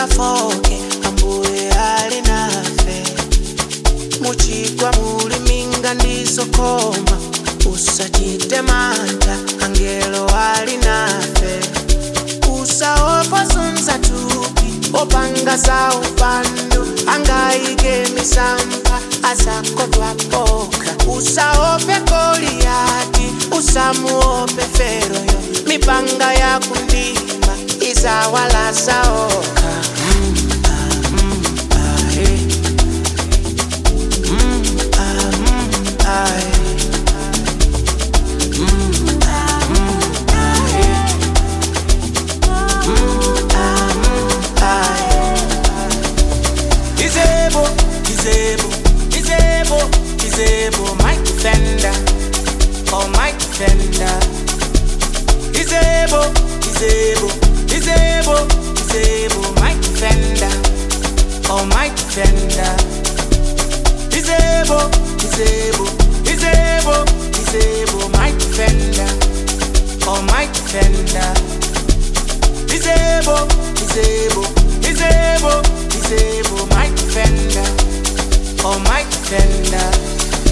tisafoke ambuye ali nafe. Muchigwa muli minga ndizokoma, usachite mantha angelo ali nafe. Usaopa sunza tupi opanga za upando, angaike misampha azakotwa poka. Usaope Goliati, usamuope Feroyo, mipanga ya kundima izawala saoka. He's my defender, oh my defender. He's able, my defender, oh my defender. He's able, my defender, oh my defender. He's able, my defender, oh my defender.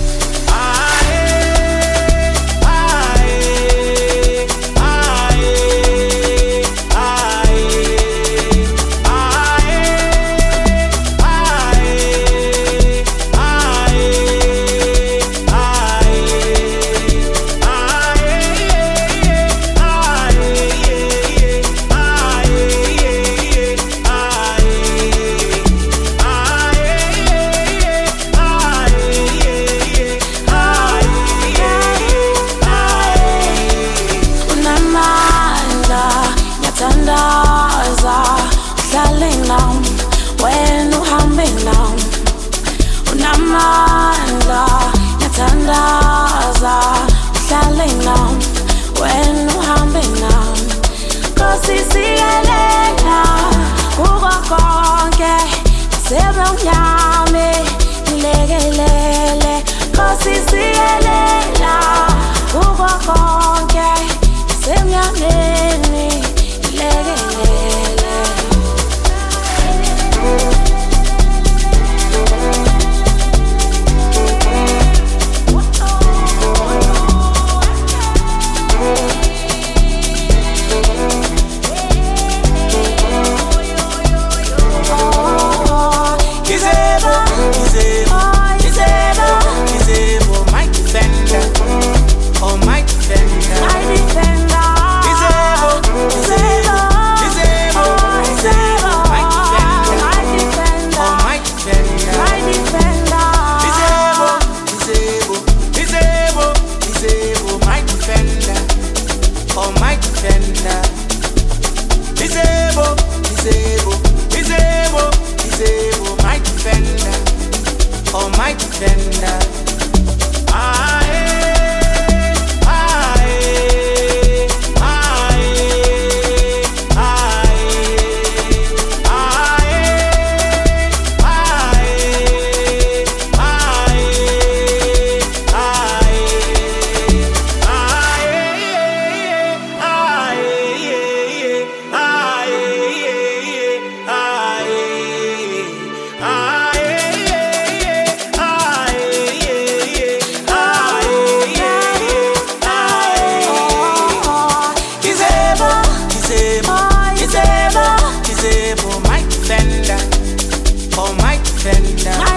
When uhambing now, unamandla yatandaza uhlale now. When uhambing now, Nkosisiyelela kuko konke sebemnyame nilekelele. Nkosisiyelela kuko konke semnyameni nilekelele. My defender. My defender, oh my defender.